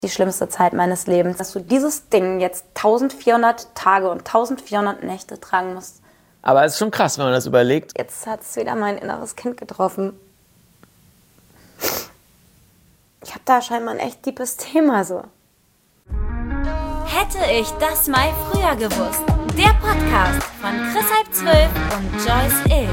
Die schlimmste Zeit meines Lebens, dass du dieses Ding jetzt 1400 Tage und 1400 Nächte tragen musst. Aber es ist schon krass, wenn man das überlegt. Jetzt hat es wieder mein inneres Kind getroffen. Ich habe da scheinbar ein echt deepes Thema so. Hätte ich das mal früher gewusst. Der Podcast von Chris Halb12 und Joyce Ill.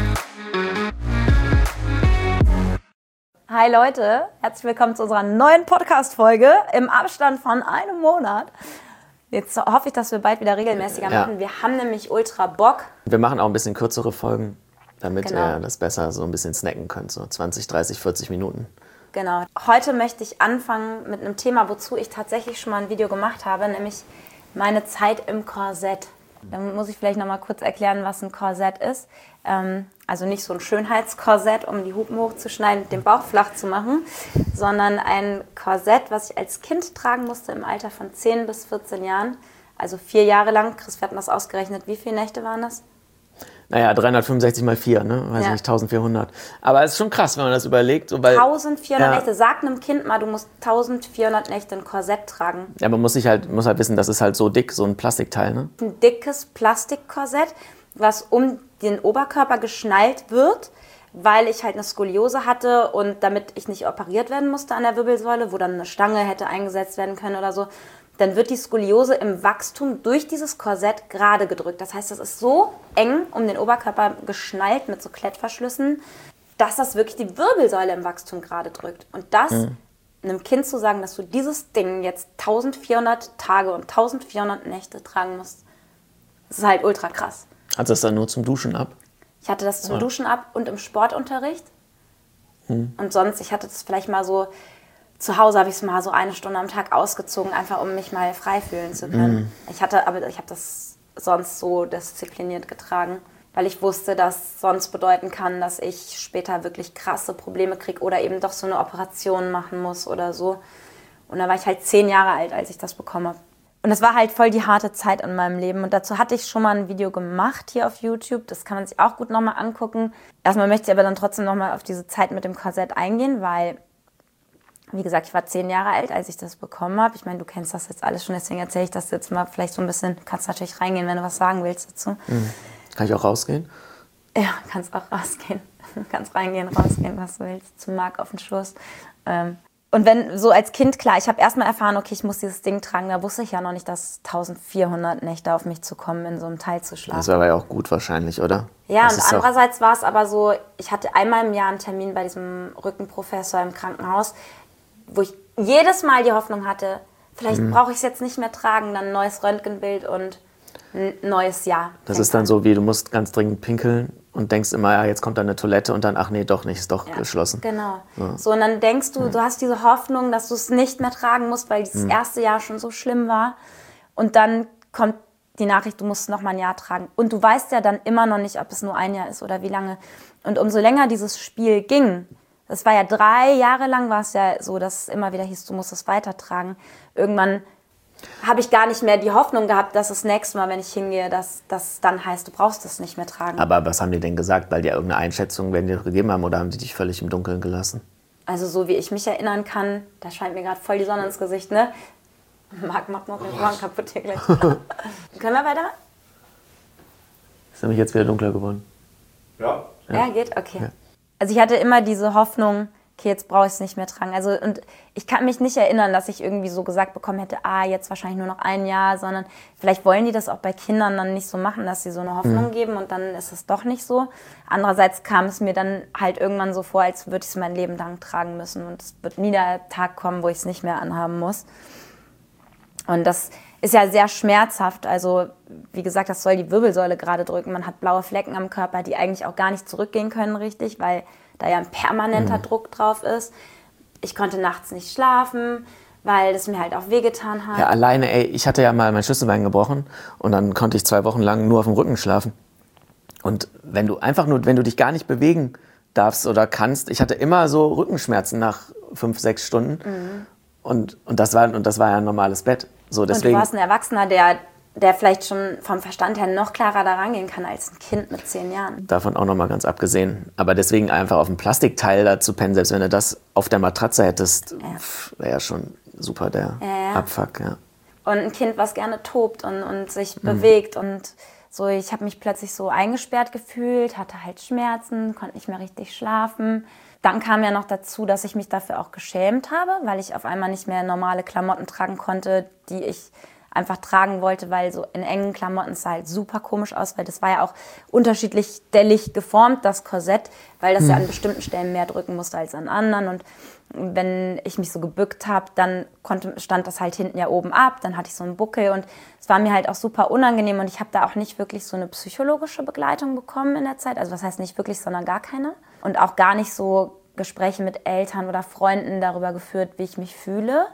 Hi Leute, herzlich willkommen zu unserer neuen Podcast-Folge im Abstand von einem Monat. Jetzt hoffe ich, dass wir bald wieder regelmäßiger machen. Wir haben nämlich ultra Bock. Wir machen auch ein bisschen kürzere Folgen, damit ihr das besser so ein bisschen snacken könnt. So 20, 30, 40 Minuten. Genau. Heute möchte ich anfangen mit einem Thema, wozu ich tatsächlich schon mal ein Video gemacht habe, nämlich meine Zeit im Korsett. Dann muss ich vielleicht noch mal kurz erklären, was ein Korsett ist. Also nicht so ein Schönheitskorsett, um die Hupen hochzuschneiden und den Bauch flach zu machen, sondern ein Korsett, was ich als Kind tragen musste im Alter von 10 bis 14 Jahren. Also 4 Jahre lang. Chris, wir hatten das ausgerechnet. Wie viele Nächte waren das? Naja, 365 mal 4, ne? Weiß ich nicht, 1400. Aber es ist schon krass, wenn man das überlegt. So, weil, 1400 Nächte. Sag einem Kind mal, du musst 1400 Nächte ein Korsett tragen. Ja, man muss halt wissen, das ist halt so dick, so ein Plastikteil, ne? Ein dickes Plastikkorsett, was um den Oberkörper geschnallt wird, weil ich halt eine Skoliose hatte und damit ich nicht operiert werden musste an der Wirbelsäule, wo dann eine Stange hätte eingesetzt werden können oder so, dann wird die Skoliose im Wachstum durch dieses Korsett gerade gedrückt. Das heißt, das ist so eng um den Oberkörper geschnallt mit so Klettverschlüssen, dass das wirklich die Wirbelsäule im Wachstum gerade drückt. Und das einem Kind zu sagen, dass du dieses Ding jetzt 1400 Tage und 1400 Nächte tragen musst, das ist halt ultra krass. Hat das dann nur zum Duschen ab? Ich hatte das zum Duschen ab und im Sportunterricht. Und sonst, ich hatte das vielleicht mal so, zu Hause habe ich es mal so 1 Stunde am Tag ausgezogen, einfach um mich mal frei fühlen zu können. Ich habe das sonst so diszipliniert getragen, weil ich wusste, dass sonst bedeuten kann, dass ich später wirklich krasse Probleme kriege oder eben doch so eine Operation machen muss oder so. Und da war ich halt 10 Jahre alt, als ich das bekommen habe. Und das war halt voll die harte Zeit in meinem Leben. Und dazu hatte ich schon mal ein Video gemacht hier auf YouTube. Das kann man sich auch gut nochmal angucken. Erstmal möchte ich aber dann trotzdem nochmal auf diese Zeit mit dem Korsett eingehen, weil, wie gesagt, ich war 10 Jahre alt, als ich das bekommen habe. Ich meine, du kennst das jetzt alles schon, deswegen erzähle ich das jetzt mal vielleicht so ein bisschen. Du kannst natürlich reingehen, wenn du was sagen willst dazu. Kann ich auch rausgehen? Ja, kannst auch rausgehen. Du kannst reingehen, rausgehen, was du willst. Zum Marc auf den Schoß. Und wenn so als Kind, klar, ich habe erstmal erfahren, okay, ich muss dieses Ding tragen, da wusste ich ja noch nicht, dass 1400 Nächte auf mich zukommen, in so einem Teil zu schlafen. Das war aber ja auch gut wahrscheinlich, oder? Ja, das und andererseits war es aber so, ich hatte einmal im Jahr einen Termin bei diesem Rückenprofessor im Krankenhaus, wo ich jedes Mal die Hoffnung hatte, vielleicht brauche ich es jetzt nicht mehr tragen, dann ein neues Röntgenbild und ein neues Jahr. Das ist dann so wie, du musst ganz dringend pinkeln und denkst immer, ja, jetzt kommt da eine Toilette und dann, ach nee, doch nicht, ist doch geschlossen. Genau. Ja. So, und dann denkst du, du hast diese Hoffnung, dass du es nicht mehr tragen musst, weil dieses erste Jahr schon so schlimm war. Und dann kommt die Nachricht, du musst noch mal ein Jahr tragen. Und du weißt ja dann immer noch nicht, ob es nur ein Jahr ist oder wie lange. Und umso länger dieses Spiel ging, das war ja 3 Jahre lang, war es ja so, dass es immer wieder hieß, du musst es weitertragen. Irgendwann habe ich gar nicht mehr die Hoffnung gehabt, dass das nächste Mal, wenn ich hingehe, dass das dann heißt, du brauchst es nicht mehr tragen. Aber was haben die denn gesagt? Weil die irgendeine Einschätzung werden die gegeben haben oder haben die dich völlig im Dunkeln gelassen? Also so wie ich mich erinnern kann, da scheint mir gerade voll die Sonne ins Gesicht, ne? Marc macht noch den Ohren kaputt hier gleich. Können wir weiter? Ist nämlich jetzt wieder dunkler geworden. Ja, geht? Okay. Ja. Also ich hatte immer diese Hoffnung, okay, jetzt brauche ich es nicht mehr tragen. Also, und ich kann mich nicht erinnern, dass ich irgendwie so gesagt bekommen hätte, jetzt wahrscheinlich nur noch ein Jahr, sondern vielleicht wollen die das auch bei Kindern dann nicht so machen, dass sie so eine Hoffnung geben und dann ist es doch nicht so. Andererseits kam es mir dann halt irgendwann so vor, als würde ich es mein Leben lang tragen müssen und es wird nie der Tag kommen, wo ich es nicht mehr anhaben muss. Und das ist ja sehr schmerzhaft. Also, wie gesagt, das soll die Wirbelsäule gerade drücken. Man hat blaue Flecken am Körper, die eigentlich auch gar nicht zurückgehen können richtig, weil da ja ein permanenter Druck drauf ist. Ich konnte nachts nicht schlafen, weil das mir halt auch wehgetan hat. Ja, alleine, ich hatte ja mal mein Schlüsselbein gebrochen und dann konnte ich 2 Wochen lang nur auf dem Rücken schlafen. Und wenn du dich gar nicht bewegen darfst oder kannst, ich hatte immer so Rückenschmerzen nach 5, 6 Stunden. Und das war ja ein normales Bett. So, deswegen. Und du warst ein Erwachsener, der vielleicht schon vom Verstand her noch klarer da rangehen kann als ein Kind mit 10 Jahren. Davon auch noch mal ganz abgesehen. Aber deswegen einfach auf dem Plastikteil da zu pennen, selbst wenn du das auf der Matratze hättest, wäre ja schon super der Abfuck, ja. Und ein Kind, was gerne tobt und sich bewegt und so, ich habe mich plötzlich so eingesperrt gefühlt, hatte halt Schmerzen, konnte nicht mehr richtig schlafen. Dann kam ja noch dazu, dass ich mich dafür auch geschämt habe, weil ich auf einmal nicht mehr normale Klamotten tragen konnte, die ich einfach tragen wollte, weil so in engen Klamotten sah halt super komisch aus, weil das war ja auch unterschiedlich stellig geformt, das Korsett, weil das ja an bestimmten Stellen mehr drücken musste als an anderen. Und wenn ich mich so gebückt habe, dann stand das halt hinten ja oben ab, dann hatte ich so einen Buckel und es war mir halt auch super unangenehm und ich habe da auch nicht wirklich so eine psychologische Begleitung bekommen in der Zeit. Also was heißt nicht wirklich, sondern gar keine. Und auch gar nicht so Gespräche mit Eltern oder Freunden darüber geführt, wie ich mich fühle.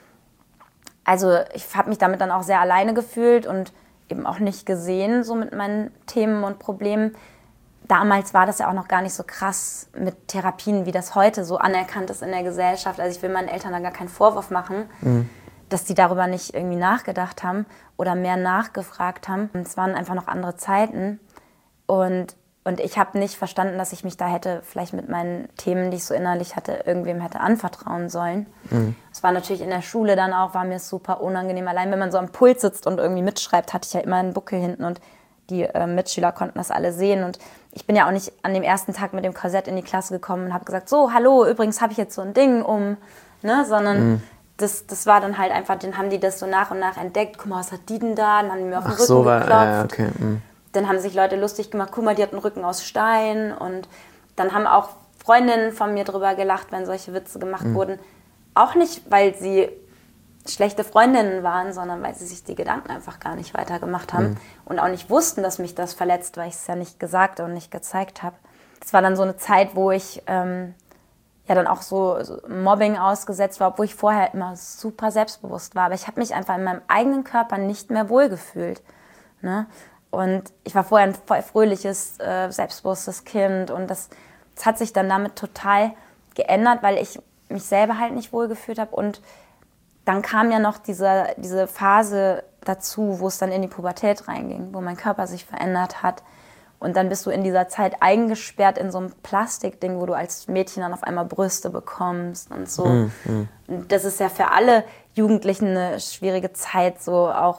Also ich habe mich damit dann auch sehr alleine gefühlt und eben auch nicht gesehen, so mit meinen Themen und Problemen. Damals war das ja auch noch gar nicht so krass mit Therapien, wie das heute so anerkannt ist in der Gesellschaft. Also ich will meinen Eltern da gar keinen Vorwurf machen, dass die darüber nicht irgendwie nachgedacht haben oder mehr nachgefragt haben. Es waren einfach noch andere Zeiten und ich habe nicht verstanden, dass ich mich da hätte vielleicht mit meinen Themen, die ich so innerlich hatte, irgendwem hätte anvertrauen sollen. Es war natürlich in der Schule dann auch, war mir super unangenehm. Allein wenn man so am Pult sitzt und irgendwie mitschreibt, hatte ich ja immer einen Buckel hinten und die Mitschüler konnten das alle sehen. Und ich bin ja auch nicht an dem ersten Tag mit dem Korsett in die Klasse gekommen und habe gesagt, so, hallo, übrigens habe ich jetzt so ein Ding um, ne, sondern das war dann halt einfach, dann haben die das so nach und nach entdeckt. Guck mal, was hat die denn da? Dann haben die mir auf den Rücken geklopft. Okay. Dann haben sich Leute lustig gemacht, guck mal, die hat einen Rücken aus Stein. Und dann haben auch Freundinnen von mir drüber gelacht, wenn solche Witze gemacht wurden. Auch nicht, weil sie schlechte Freundinnen waren, sondern weil sie sich die Gedanken einfach gar nicht weitergemacht haben. Und auch nicht wussten, dass mich das verletzt, weil ich es ja nicht gesagt und nicht gezeigt habe. Das war dann so eine Zeit, wo ich ja dann auch so Mobbing ausgesetzt war, obwohl ich vorher immer super selbstbewusst war. Aber ich habe mich einfach in meinem eigenen Körper nicht mehr wohlgefühlt. Ne? Und ich war vorher ein voll fröhliches, selbstbewusstes Kind. Und das hat sich dann damit total geändert, weil ich mich selber halt nicht wohlgefühlt habe. Und dann kam ja noch diese Phase dazu, wo es dann in die Pubertät reinging, wo mein Körper sich verändert hat. Und dann bist du in dieser Zeit eingesperrt in so einem Plastikding, wo du als Mädchen dann auf einmal Brüste bekommst und so. Und das ist ja für alle Jugendlichen eine schwierige Zeit, so auch,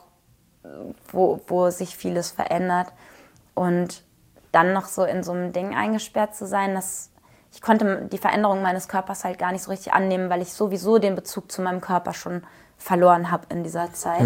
wo sich vieles verändert. Und dann noch so in so einem Ding eingesperrt zu sein, ich konnte die Veränderung meines Körpers halt gar nicht so richtig annehmen, weil ich sowieso den Bezug zu meinem Körper schon verloren habe in dieser Zeit.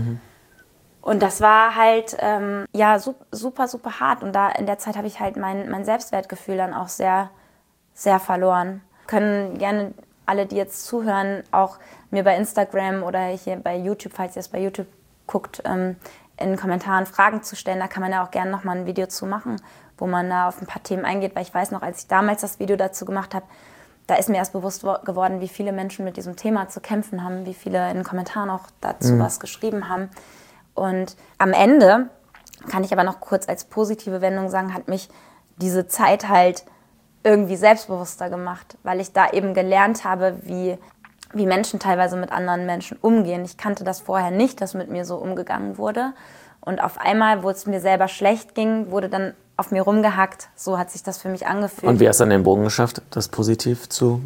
Und das war halt super, super hart. Und da in der Zeit habe ich halt mein Selbstwertgefühl dann auch sehr, sehr verloren. Können gerne alle, die jetzt zuhören, auch mir bei Instagram oder hier bei YouTube, falls ihr es bei YouTube guckt, in den Kommentaren Fragen zu stellen. Da kann man ja auch gerne nochmal ein Video zu machen, wo man da auf ein paar Themen eingeht. Weil ich weiß noch, als ich damals das Video dazu gemacht habe, da ist mir erst bewusst geworden, wie viele Menschen mit diesem Thema zu kämpfen haben, wie viele in den Kommentaren auch dazu was geschrieben haben. Und am Ende, kann ich aber noch kurz als positive Wendung sagen, hat mich diese Zeit halt irgendwie selbstbewusster gemacht, weil ich da eben gelernt habe, wie Menschen teilweise mit anderen Menschen umgehen. Ich kannte das vorher nicht, dass mit mir so umgegangen wurde. Und auf einmal, wo es mir selber schlecht ging, wurde dann auf mir rumgehackt. So hat sich das für mich angefühlt. Und wie hast du dann den Bogen geschafft, das positiv zu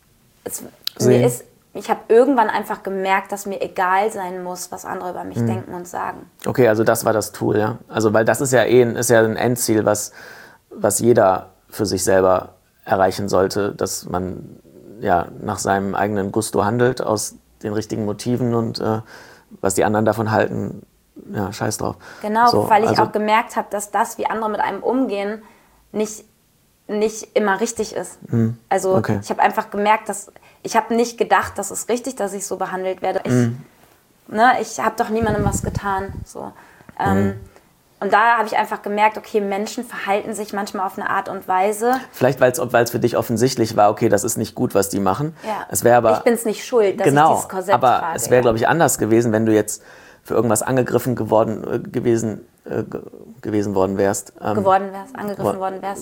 sehen? Ich habe irgendwann einfach gemerkt, dass mir egal sein muss, was andere über mich denken und sagen. Okay, also das war das Tool, ja? Also weil das ist ja ein Endziel, was jeder für sich selber erreichen sollte, dass man ja nach seinem eigenen Gusto handelt, aus den richtigen Motiven und was die anderen davon halten, ja, scheiß drauf. Genau, so, weil ich auch gemerkt habe, dass das, wie andere mit einem umgehen, nicht immer richtig ist. Also okay. Ich habe einfach gemerkt, ich habe nicht gedacht, das ist richtig, dass ich so behandelt werde. Ich habe doch niemandem was getan. So. Und da habe ich einfach gemerkt, okay, Menschen verhalten sich manchmal auf eine Art und Weise. Vielleicht, weil es für dich offensigewlich war, okay, das ist nicht gut, was die machen. Ja. Es wäre aber, ich bin es nicht schuld, dass ich dieses Korsett trage. Aber es wäre, glaube ich, anders gewesen, wenn du jetzt für irgendwas angegriffen gewesen worden wärst. Angegriffen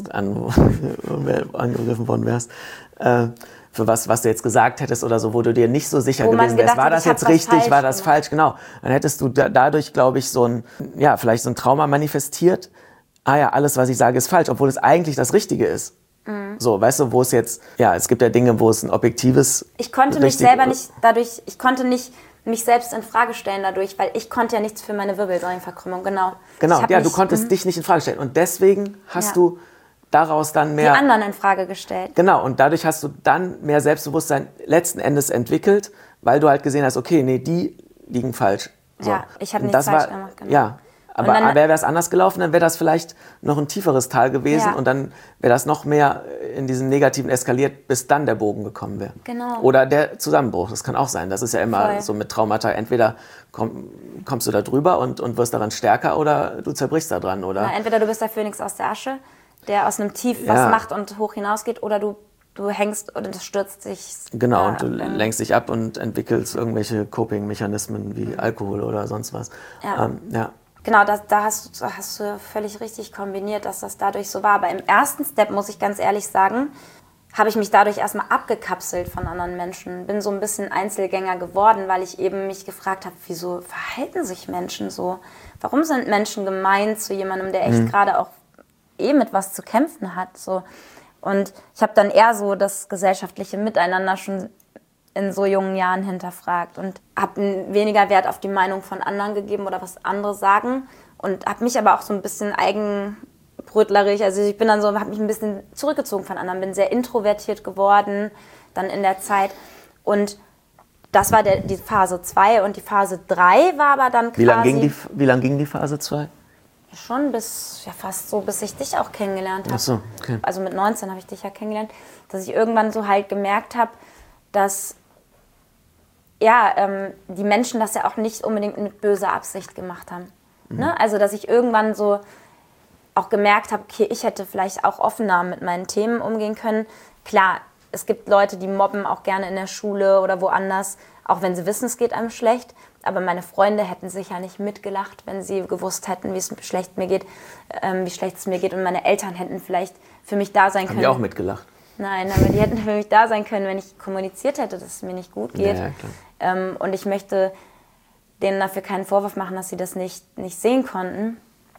worden wärst. Für was du jetzt gesagt hättest oder so, wo du dir nicht so sicher gewesen wärst. War das jetzt richtig, war das falsch? Genau. Dann hättest du dadurch, glaube ich, vielleicht so ein Trauma manifestiert. Ah ja, alles, was ich sage, ist falsch, obwohl es eigentlich das Richtige ist. So, weißt du, wo es jetzt, es gibt ja Dinge, wo es ein objektives... Ich konnte mich selber nicht dadurch, ich konnte nicht mich selbst in Frage stellen dadurch, weil ich konnte ja nichts für meine Wirbelsäulenverkrümmung, genau. Genau, du konntest dich nicht in Frage stellen und deswegen hast du daraus dann mehr... Die anderen in Frage gestellt. Genau, und dadurch hast du dann mehr Selbstbewusstsein letzten Endes entwickelt, weil du halt gesehen hast, okay, nee, die liegen falsch. So. Ja, ich habe nichts falsch gemacht, genau. Ja, aber wäre es anders gelaufen, dann wäre das vielleicht noch ein tieferes Tal gewesen und dann wäre das noch mehr in diesen Negativen eskaliert, bis dann der Bogen gekommen wäre. Genau. Oder der Zusammenbruch, das kann auch sein. Das ist ja immer so mit Traumata, entweder kommst du da drüber und wirst daran stärker oder du zerbrichst da dran. Oder? Na, entweder du bist der Phönix aus der Asche, der aus einem Tief was macht und hoch hinausgeht, oder du hängst und es stürzt sich. Genau, und du lenkst dich ab und entwickelst irgendwelche Coping-Mechanismen wie Alkohol oder sonst was. Ja. Genau, da hast du völlig richtig kombiniert, dass das dadurch so war. Aber im ersten Step, muss ich ganz ehrlich sagen, habe ich mich dadurch erstmal abgekapselt von anderen Menschen. Bin so ein bisschen Einzelgänger geworden, weil ich eben mich gefragt habe, wieso verhalten sich Menschen so? Warum sind Menschen gemein zu jemandem, der echt gerade auch mit was zu kämpfen hat? So. Und ich habe dann eher so das gesellschaftliche Miteinander schon in so jungen Jahren hinterfragt und habe weniger Wert auf die Meinung von anderen gegeben oder was andere sagen und habe mich aber auch so ein bisschen eigenbrötlerisch, also ich bin dann so, habe mich ein bisschen zurückgezogen von anderen, bin sehr introvertiert geworden dann in der Zeit und das war die Phase 2 und die Phase 3 war aber dann quasi... Wie lang ging die Phase 2? Schon fast so, bis ich dich auch kennengelernt habe. Ach so, okay. Also mit 19 habe ich dich ja kennengelernt, dass ich irgendwann so halt gemerkt habe, dass die Menschen das ja auch nicht unbedingt mit böser Absicht gemacht haben. Ne? Also dass ich irgendwann so auch gemerkt habe, okay, ich hätte vielleicht auch offener mit meinen Themen umgehen können. Klar, es gibt Leute, die mobben auch gerne in der Schule oder woanders, auch wenn sie wissen, es geht einem schlecht. Aber meine Freunde hätten sicher nicht mitgelacht, wenn sie gewusst hätten, wie schlecht es mir geht. Und meine Eltern hätten vielleicht für mich da sein können. Haben die auch mitgelacht? Nein, aber die hätten für mich da sein können, wenn ich kommuniziert hätte, dass es mir nicht gut geht. Ja, klar. Und ich möchte denen dafür keinen Vorwurf machen, dass sie das nicht sehen konnten.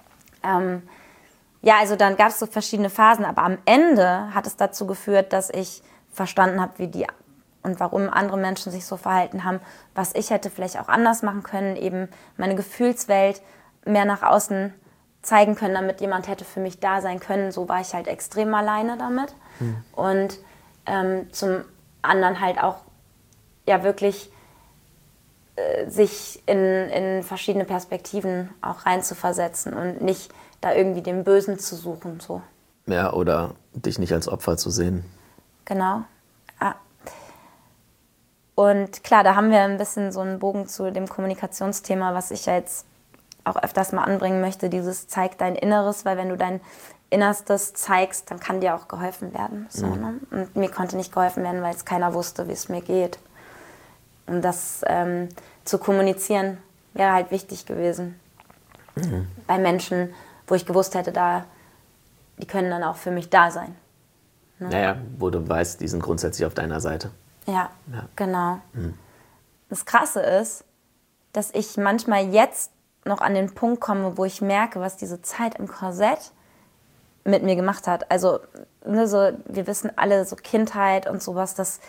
Also dann gab es so verschiedene Phasen, aber am Ende hat es dazu geführt, dass ich verstanden habe, und warum andere Menschen sich so verhalten haben, was ich hätte vielleicht auch anders machen können, eben meine Gefühlswelt mehr nach außen zeigen können, damit jemand hätte für mich da sein können. So war ich halt extrem alleine damit. Und zum anderen halt auch wirklich sich in verschiedene Perspektiven auch reinzuversetzen und nicht da irgendwie den Bösen zu suchen. So. Ja, oder dich nicht als Opfer zu sehen. Genau. Ja. Und klar, da haben wir ein bisschen so einen Bogen zu dem Kommunikationsthema, was ich ja jetzt auch öfters mal anbringen möchte, dieses zeig dein Inneres, weil wenn du dein Innerstes zeigst, dann kann dir auch geholfen werden. So, ne? Und mir konnte nicht geholfen werden, weil es keiner wusste, wie es mir geht. Und das zu kommunizieren wäre halt wichtig gewesen. Bei Menschen, wo ich gewusst hätte, die können dann auch für mich da sein. Ne? Naja, wo du weißt, die sind grundsätzlich auf deiner Seite. Ja. Genau. Das Krasse ist, dass ich manchmal jetzt noch an den Punkt komme, wo ich merke, was diese Zeit im Korsett mit mir gemacht hat. Also, wir wissen alle, so Kindheit und sowas, das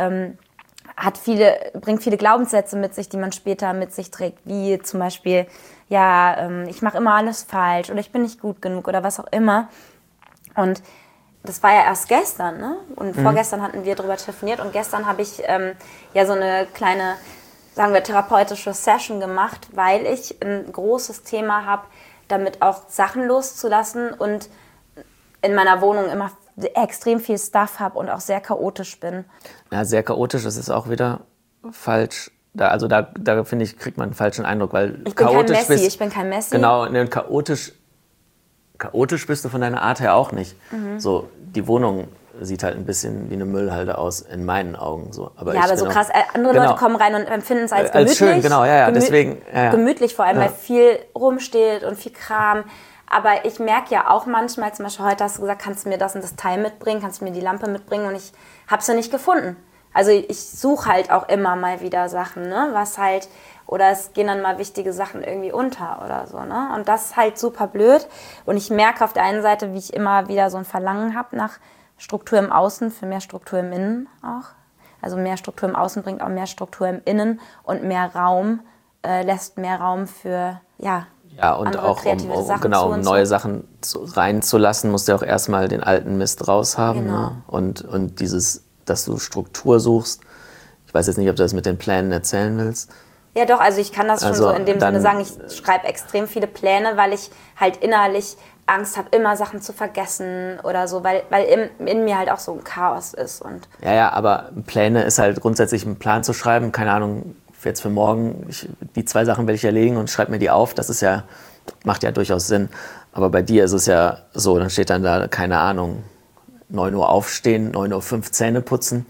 bringt viele Glaubenssätze mit sich, die man später mit sich trägt, wie zum Beispiel, ich mache immer alles falsch oder ich bin nicht gut genug oder was auch immer. Und das war ja erst gestern, ne? Und vorgestern hatten wir darüber telefoniert und gestern habe ich so eine kleine, sagen wir, therapeutische Session gemacht, weil ich ein großes Thema habe, damit auch Sachen loszulassen und in meiner Wohnung immer extrem viel Stuff habe und auch sehr chaotisch bin. Ja, sehr chaotisch, das ist auch wieder falsch. Da finde ich, kriegt man einen falschen Eindruck, weil ich bin kein Messi. Genau, chaotisch bist du von deiner Art her auch nicht. So, die Wohnung sieht halt ein bisschen wie eine Müllhalde aus, in meinen Augen. So. Aber so krass. Andere Leute kommen rein und empfinden es als gemütlich. Als schön, genau, deswegen. Gemütlich vor allem, weil viel rumsteht und viel Kram. Aber ich merke ja auch manchmal, zum Beispiel heute hast du gesagt, kannst du mir das und das Teil mitbringen, kannst du mir die Lampe mitbringen und ich habe es ja nicht gefunden. Also ich suche halt auch immer mal wieder Sachen, ne? Oder es gehen dann mal wichtige Sachen irgendwie unter oder so, ne? Und das ist halt super blöd. Und ich merke auf der einen Seite, wie ich immer wieder so ein Verlangen habe nach Struktur im Außen für mehr Struktur im Innen auch. Also mehr Struktur im Außen bringt auch mehr Struktur im Innen und mehr Raum lässt mehr Raum für und andere auch kreative Sachen um neue Sachen reinzulassen, musst du auch erstmal den alten Mist raushaben. Genau. Ne? Und dieses, dass du Struktur suchst. Ich weiß jetzt nicht, ob du das mit den Plänen erzählen willst. Ja doch, also ich kann das schon so in dem Sinne sagen, ich schreibe extrem viele Pläne, weil ich halt innerlich Angst habe, immer Sachen zu vergessen oder so, weil in mir halt auch so ein Chaos ist. Und Ja, aber Pläne ist halt grundsätzlich einen Plan zu schreiben, keine Ahnung, jetzt für morgen, die 2 Sachen will ich erledigen und schreibe mir die auf, macht ja durchaus Sinn. Aber bei dir ist es ja so, dann steht dann da, keine Ahnung, 9 Uhr aufstehen, 9:05 Uhr Zähne putzen.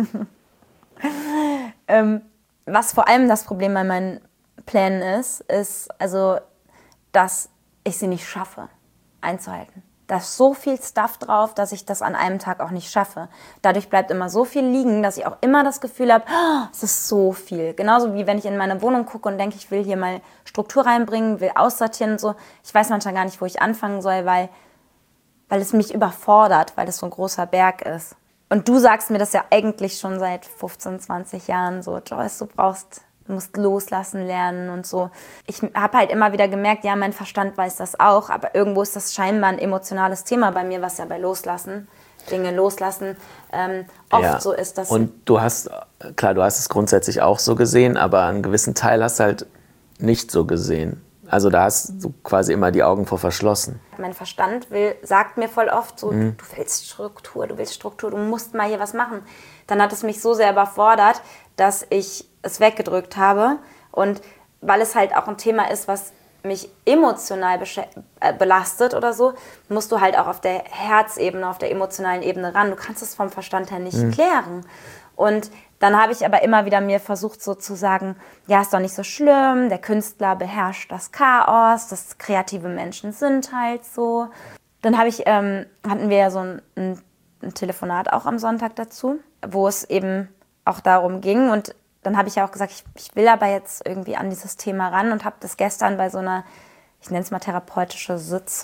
Was vor allem das Problem bei meinen Plänen ist also, dass ich sie nicht schaffe einzuhalten. Da ist so viel Stuff drauf, dass ich das an einem Tag auch nicht schaffe. Dadurch bleibt immer so viel liegen, dass ich auch immer das Gefühl habe, es ist so viel. Genauso wie wenn ich in meine Wohnung gucke und denke, ich will hier mal Struktur reinbringen, will aussortieren und so. Ich weiß manchmal gar nicht, wo ich anfangen soll, weil es mich überfordert, weil es so ein großer Berg ist. Und du sagst mir das ja eigentlich schon seit 15, 20 Jahren so, Joyce, du musst loslassen lernen und so. Ich habe halt immer wieder gemerkt, ja, mein Verstand weiß das auch, aber irgendwo ist das scheinbar ein emotionales Thema bei mir, was ja bei Dinge loslassen, oft so ist. Dass und du hast es grundsätzlich auch so gesehen, aber einen gewissen Teil hast du halt nicht so gesehen. Also da hast du quasi immer die Augen vor verschlossen. Mein Verstand sagt mir voll oft so, du willst Struktur, du musst mal hier was machen. Dann hat es mich so sehr überfordert, dass ich es weggedrückt habe. Und weil es halt auch ein Thema ist, was mich emotional belastet oder so, musst du halt auch auf der Herzebene, auf der emotionalen Ebene ran. Du kannst es vom Verstand her nicht klären. Und dann habe ich aber immer wieder mir versucht so zu sagen, ja, ist doch nicht so schlimm, der Künstler beherrscht das Chaos, das kreative Menschen sind halt so. Dann hatten wir ja so ein Telefonat auch am Sonntag dazu, wo es eben auch darum ging. Und dann habe ich ja auch gesagt, ich will aber jetzt irgendwie an dieses Thema ran und habe das gestern bei so einer, ich nenne es mal therapeutische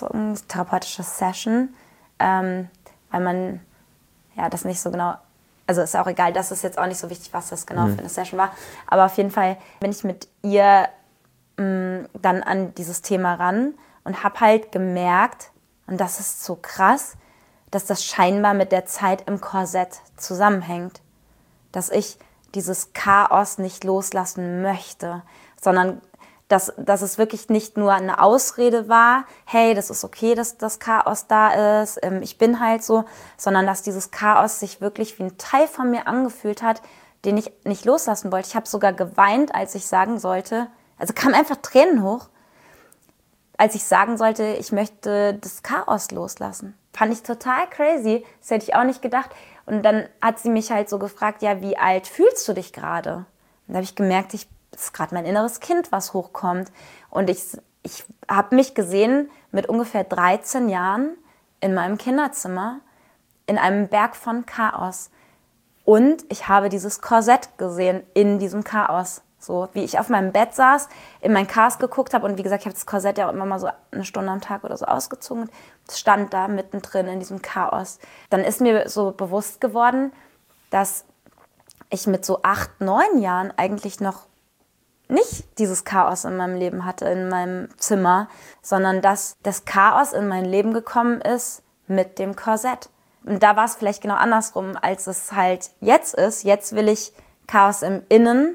Session, weil man ja das nicht so genau, also ist auch egal, das ist jetzt auch nicht so wichtig, was das genau für eine Session war, aber auf jeden Fall bin ich mit ihr dann an dieses Thema ran und habe halt gemerkt, und das ist so krass, dass das scheinbar mit der Zeit im Korsett zusammenhängt, dass ich dieses Chaos nicht loslassen möchte, sondern dass es wirklich nicht nur eine Ausrede war, hey, das ist okay, dass das Chaos da ist, ich bin halt so, sondern dass dieses Chaos sich wirklich wie ein Teil von mir angefühlt hat, den ich nicht loslassen wollte. Ich habe sogar geweint, als ich sagen sollte, also kamen einfach Tränen hoch, als ich sagen sollte, ich möchte das Chaos loslassen. Fand ich total crazy, das hätte ich auch nicht gedacht. Und dann hat sie mich halt so gefragt, ja, wie alt fühlst du dich gerade? Und da habe ich gemerkt, das ist gerade mein inneres Kind, was hochkommt. Und ich habe mich gesehen mit ungefähr 13 Jahren in meinem Kinderzimmer in einem Berg von Chaos. Und ich habe dieses Korsett gesehen in diesem Chaos. So wie ich auf meinem Bett saß, in mein Chaos geguckt habe und wie gesagt, ich habe das Korsett ja auch immer mal so 1 Stunde am Tag oder so ausgezogen und es stand da mittendrin in diesem Chaos. Dann ist mir so bewusst geworden, dass ich mit so 8, 9 Jahren eigentlich noch nicht dieses Chaos in meinem Leben hatte, in meinem Zimmer, sondern dass das Chaos in mein Leben gekommen ist mit dem Korsett. Und da war es vielleicht genau andersrum, als es halt jetzt ist. Jetzt will ich Chaos im Innen,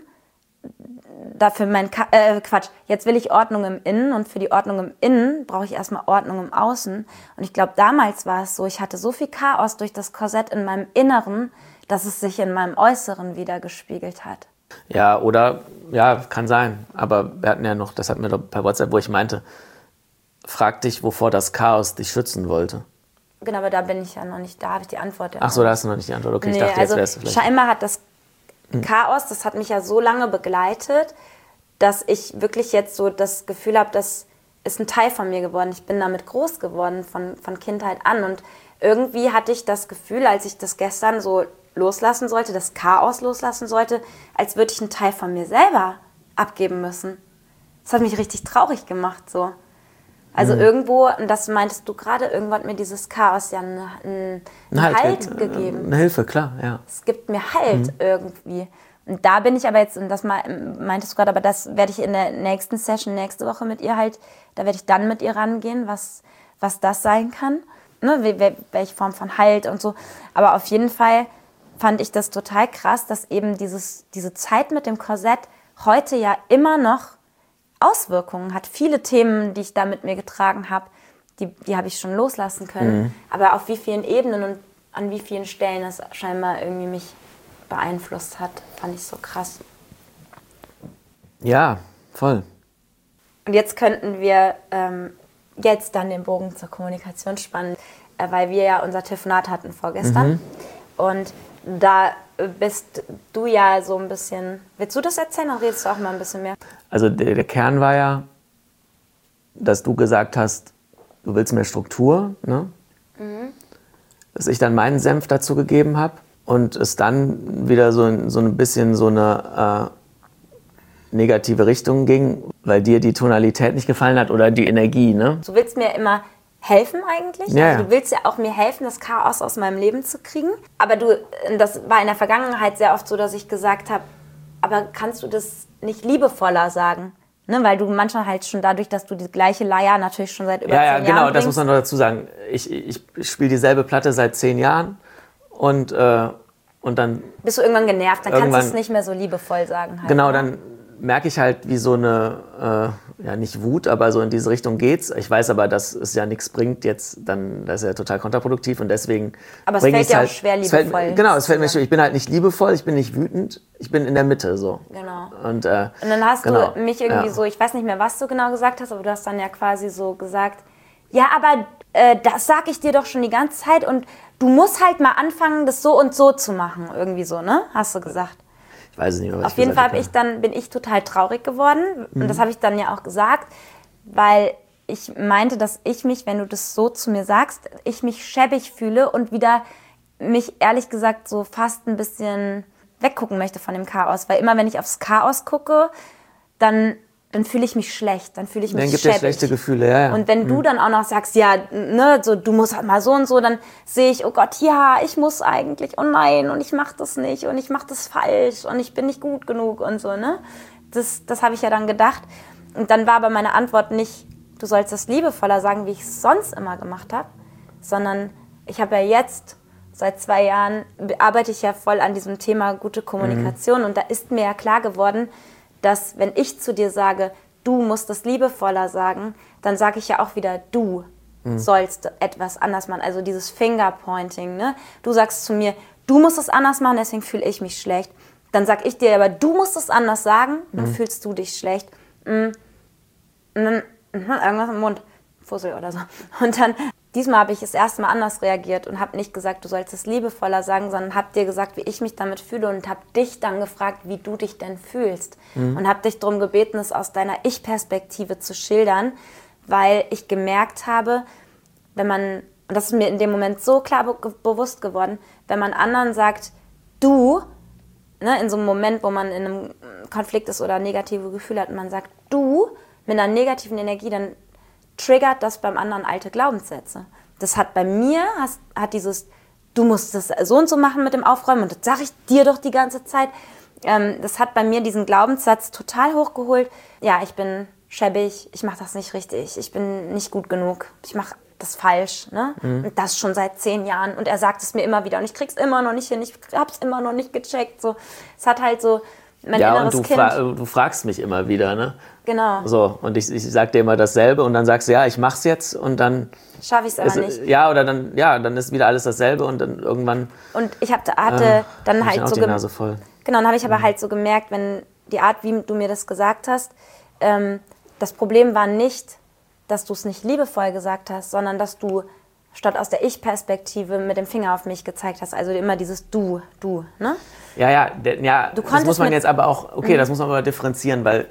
jetzt will ich Ordnung im Innen und für die Ordnung im Innen brauche ich erstmal Ordnung im Außen. Und ich glaube, damals war es so, ich hatte so viel Chaos durch das Korsett in meinem Inneren, dass es sich in meinem Äußeren wieder gespiegelt hat. Ja, kann sein. Aber wir hatten ja noch, das hatten wir doch per WhatsApp, wo ich meinte, frag dich, wovor das Chaos dich schützen wollte. Genau, aber da bin ich ja noch nicht, da habe ich die Antwort. Ja. Ach so, da hast du noch nicht die Antwort. Okay, ich dachte, jetzt wärst du vielleicht. Scheinbar hat das Chaos, das hat mich ja so lange begleitet, dass ich wirklich jetzt so das Gefühl habe, das ist ein Teil von mir geworden. Ich bin damit groß geworden, von Kindheit an. Und irgendwie hatte ich das Gefühl, als ich das gestern so loslassen sollte, das Chaos loslassen sollte, als würde ich einen Teil von mir selber abgeben müssen. Das hat mich richtig traurig gemacht, so. Also irgendwo, und das meintest du gerade, irgendwo hat mir dieses Chaos ja einen Halt gegeben. Eine Hilfe, klar, ja. Es gibt mir Halt irgendwie. Und da bin ich aber jetzt, und das meintest du gerade, aber das werde ich in der nächsten Session nächste Woche mit ihr halt, da werde ich dann mit ihr rangehen, was das sein kann. Ne, welche Form von Halt und so. Aber auf jeden Fall fand ich das total krass, dass eben diese Zeit mit dem Korsett heute ja immer noch Auswirkungen hat. Viele Themen, die ich da mit mir getragen habe, die habe ich schon loslassen können. Aber auf wie vielen Ebenen und an wie vielen Stellen das scheinbar irgendwie mich beeinflusst hat, fand ich so krass. Ja, voll. Und jetzt könnten wir jetzt dann den Bogen zur Kommunikation spannen, weil wir ja unser Telefonat hatten vorgestern. Und da bist du ja so ein bisschen... Willst du das erzählen, dann redest du auch mal ein bisschen mehr? Also der Kern war ja, dass du gesagt hast, du willst mehr Struktur, ne? Dass ich dann meinen Senf dazu gegeben habe und es dann wieder so ein bisschen so eine negative Richtung ging, weil dir die Tonalität nicht gefallen hat oder die Energie, ne? Du willst mir immer helfen eigentlich. Ja, also du willst ja auch mir helfen, das Chaos aus meinem Leben zu kriegen. Aber das war in der Vergangenheit sehr oft so, dass ich gesagt habe, aber kannst du das nicht liebevoller sagen? Ne, weil du manchmal halt schon dadurch, dass du die gleiche Leier natürlich schon seit über 10 Jahren genau, bringst. das muss man noch dazu sagen. Ich spiele dieselbe Platte seit 10 Jahren und dann... Bist du irgendwann genervt, dann kannst du es nicht mehr so liebevoll sagen. Halt, genau, ne? dann merke ich halt, wie so eine, nicht Wut, aber so in diese Richtung geht's. Ich weiß aber, dass es ja nichts bringt jetzt, dann, das ist ja total kontraproduktiv und deswegen... Aber es fällt dir auch schwer, liebevoll. Es fällt mir schwer. Ich bin halt nicht liebevoll, ich bin nicht wütend, ich bin in der Mitte, so. Genau. Und dann hast du mich irgendwie so, ich weiß nicht mehr, was du genau gesagt hast, aber du hast dann ja quasi so gesagt, ja, aber das sag ich dir doch schon die ganze Zeit und du musst halt mal anfangen, das so und so zu machen, irgendwie so, ne? Hast du gesagt. Ich weiß es nicht mehr, was Auf jeden Fall bin ich total traurig geworden. Und das habe ich dann ja auch gesagt, weil ich meinte, dass ich mich, wenn du das so zu mir sagst, ich mich schäbig fühle und wieder mich ehrlich gesagt so fast ein bisschen weggucken möchte von dem Chaos. Weil immer, wenn ich aufs Chaos gucke, dann fühle ich mich schlecht, dann fühle ich mich schäbig. Dann gibt es schlechte Gefühle, ja. Und wenn du dann auch noch sagst, ja, ne, so, du musst halt mal so und so, dann sehe ich, oh Gott, ja, ich muss eigentlich, oh nein, und ich mache das nicht und ich mache das falsch und ich bin nicht gut genug und so, ne? Das habe ich ja dann gedacht. Und dann war aber meine Antwort nicht, du sollst das liebevoller sagen, wie ich es sonst immer gemacht habe, sondern ich habe ja jetzt, seit 2 Jahren, arbeite ich ja voll an diesem Thema gute Kommunikation und da ist mir ja klar geworden, dass wenn ich zu dir sage, du musst das liebevoller sagen, dann sage ich ja auch wieder, du sollst etwas anders machen. Also dieses Fingerpointing, ne? Du sagst zu mir, du musst es anders machen, deswegen fühle ich mich schlecht. Dann sag ich dir aber, du musst es anders sagen, dann fühlst du dich schlecht. Und dann irgendwas im Mund, Fussel oder so. Und dann, diesmal habe ich das erste Mal anders reagiert und habe nicht gesagt, du sollst es liebevoller sagen, sondern habe dir gesagt, wie ich mich damit fühle und habe dich dann gefragt, wie du dich denn fühlst. Und habe dich darum gebeten, es aus deiner Ich-Perspektive zu schildern, weil ich gemerkt habe, wenn man, und das ist mir in dem Moment so klar bewusst geworden, wenn man anderen sagt, du, ne, in so einem Moment, wo man in einem Konflikt ist oder negative Gefühle hat und man sagt, du, mit einer negativen Energie, dann triggert das beim anderen alte Glaubenssätze. Das hat bei mir, hat dieses, du musst das so und so machen mit dem Aufräumen und das sage ich dir doch die ganze Zeit. Das hat bei mir diesen Glaubenssatz total hochgeholt. Ja, ich bin schäbig, ich mache das nicht richtig, ich bin nicht gut genug, ich mache das falsch. Ne? Und das schon seit 10 Jahren. Und er sagt es mir immer wieder und ich krieg's immer noch nicht hin, ich hab's immer noch nicht gecheckt. So. Es hat halt so mein inneres Kind. Ja, und du fragst mich immer wieder, ne? Genau. So, und ich sag dir immer dasselbe und dann sagst du, ja, ich mach's jetzt und dann... Schaffe ich es aber nicht. Ja, oder dann ist wieder alles dasselbe und dann irgendwann... Und ich hatte dann halt auch so... die Nase voll. Genau, dann habe ich aber halt so gemerkt, wenn die Art, wie du mir das gesagt hast, das Problem war nicht, dass du es nicht liebevoll gesagt hast, sondern dass du statt aus der Ich-Perspektive mit dem Finger auf mich gezeigt hast. Also immer dieses Du, ne? Ja, das muss man jetzt aber auch... Okay, das muss man aber differenzieren, weil...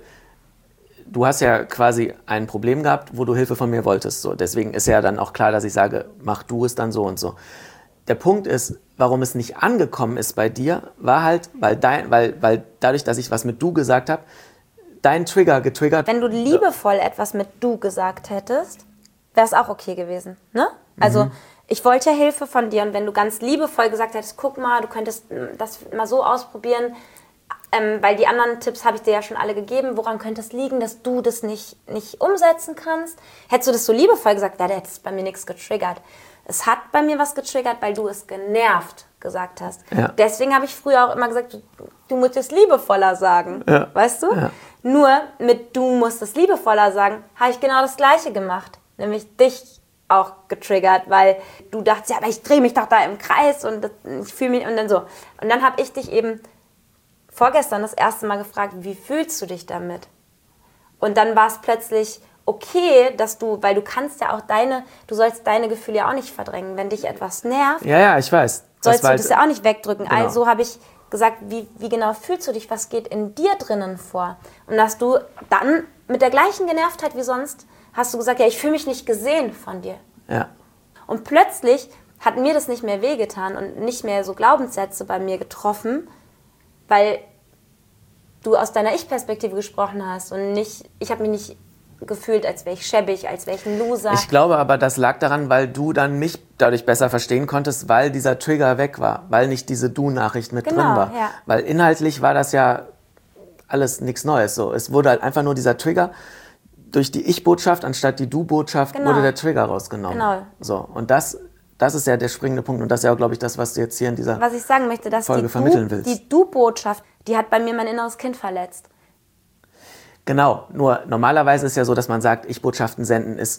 Du hast ja quasi ein Problem gehabt, wo du Hilfe von mir wolltest. So. Deswegen ist ja dann auch klar, dass ich sage, mach du es dann so und so. Der Punkt ist, warum es nicht angekommen ist bei dir, war halt, weil dadurch, dass ich was mit du gesagt habe, dein Trigger getriggert. Wenn du liebevoll etwas mit du gesagt hättest, wäre es auch okay gewesen. Ne? Also ich wollte ja Hilfe von dir und wenn du ganz liebevoll gesagt hättest, guck mal, du könntest das mal so ausprobieren, weil die anderen Tipps habe ich dir ja schon alle gegeben, woran könnte es liegen, dass du das nicht umsetzen kannst? Hättest du das so liebevoll gesagt, ja, da hätte es bei mir nichts getriggert. Es hat bei mir was getriggert, weil du es genervt gesagt hast. Ja. Deswegen habe ich früher auch immer gesagt, du musst es liebevoller sagen, weißt du? Ja. Nur mit du musst es liebevoller sagen, habe ich genau das Gleiche gemacht, nämlich dich auch getriggert, weil du dachtest, ja, aber ich drehe mich doch da im Kreis und ich fühle mich und dann so. Und dann habe ich dich eben vorgestern das erste Mal gefragt, wie fühlst du dich damit? Und dann war es plötzlich okay, dass weil du kannst ja auch du sollst deine Gefühle ja auch nicht verdrängen. Wenn dich etwas nervt, ja, ich weiß. Sollst du das ja auch nicht wegdrücken. Genau. Also habe ich gesagt, wie genau fühlst du dich, was geht in dir drinnen vor? Und dass du dann mit der gleichen Genervtheit wie sonst, hast du gesagt, ja, ich fühle mich nicht gesehen von dir. Ja. Und plötzlich hat mir das nicht mehr wehgetan und nicht mehr so Glaubenssätze bei mir getroffen, weil du aus deiner Ich-Perspektive gesprochen hast und ich habe mich nicht gefühlt, als wäre ich schäbig, als wäre ich ein Loser. Ich glaube aber, das lag daran, weil du dann mich dadurch besser verstehen konntest, weil dieser Trigger weg war, weil nicht diese Du-Nachricht mit drin war. Ja. Weil inhaltlich war das ja alles nichts Neues. So. Es wurde halt einfach nur dieser Trigger, durch die Ich-Botschaft anstatt die Du-Botschaft wurde der Trigger rausgenommen. Genau. So. Und das ist ja der springende Punkt und das ist ja auch, glaube ich, das, was du jetzt hier in dieser was ich sagen möchte, dass Folge vermitteln willst. Die Du-Botschaft, die hat bei mir mein inneres Kind verletzt. Genau, nur normalerweise ist ja so, dass man sagt, Ich-Botschaften senden ist,